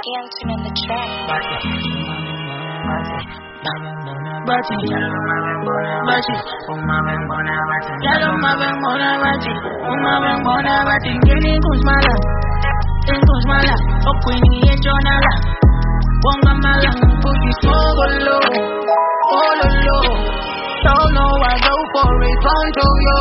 Ganson in the track. Don't know I go for it, pronto yo.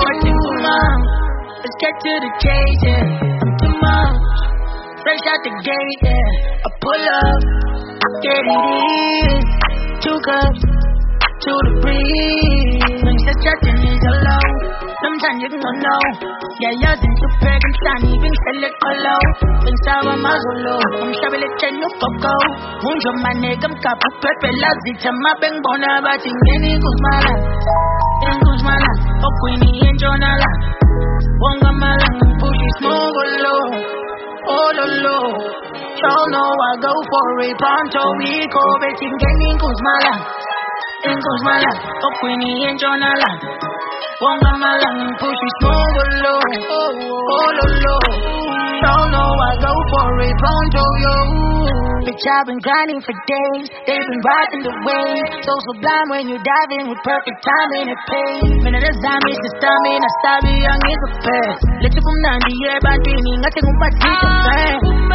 Let's get to the chase, yeah. I'm too much, fresh out the gate, yeah. I pull up, get it in. 2 cups to the breeze. When the chatting is alone, sometimes you don't know. Yeah, you're in to peg and shiny, being select alone. When sour mazolo, I'm shabby let you know coco. Munjo mane, gum kapu pepe, lazi, chama beng bona, but in any guzmala. In guzmala, oh queenie and jonala. Wonga malang, pushy small low. Oh, low. Y'all know I go for it, Ponto Rico, betting getting Kuzmala. In Kuzmala, oh Queenie and Jonala. Wonga malang, pushy small low. Oh, low. Y'all know I go for it, Ponto yo. Bitch, I've been grinding for days, they've been riding the wave. So sublime when you dive in with perfect timing and pace. Minute of time is the stamina, sabi young is a pair. Let you come down the air, but dreaming, I take on my teeth and fan.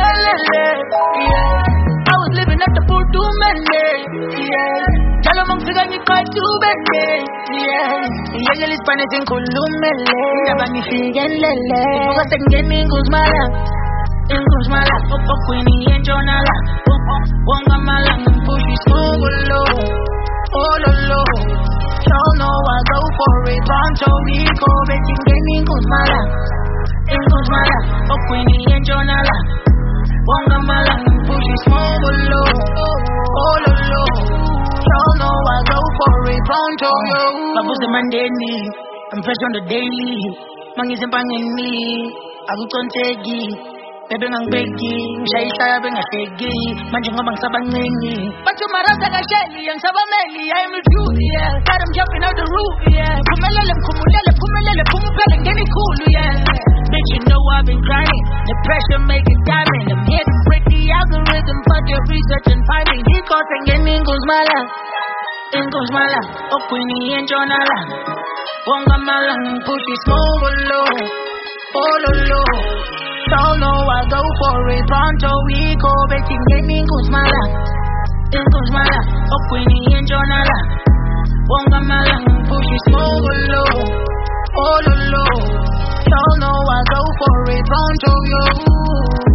Yeah, I was living at the Puerto Mende. Yeah, Jalo mong sigang ikaw tubende. Yeah, yagal is panesin kulumele. Nabang ifigan lele. Bukas ang gaming Guzmala. In Guzmala, oh Queenie and Jonala. Wonga malang, pushy smooth low. Oh, low. Y'all know I go for it, Ponto Rico, betting gaming Guzmala. In Guzmala, oh Queenie and Jonala. Wonga malang, pushy smooth low. Oh, low. Y'all know I go for it, Ponto yo. Babus the Mandeni, I'm fresh on the daily. Mangis and pangin me, Agu Kontegi. Bebe ngang begi, shay sabi nga tegi. Manjung ngomang sabang ngingi. Pacho marasa ka shelly, ang sabameli, I'm with you, yeah. Got him jumping out the roof, yeah. Kumalelem, kumupeleng, getting cool, yeah. Bitch, you know I've been grinding. The pressure make it diamond. I'm here to break the algorithm, fuck your research and find me. He causing getting Guzmala. In Guzmala, oh Queenie and Jonala. Wonga malang, pushy smooth low. Oh, low. Y'all know I go for it, Ponto Rico, betting gaming Guzmala. In Guzmala, oh Queenie and Jonala. Wonga malang, pushy smooth low. Oh, low. Y'all know I go for it, Ponto yo.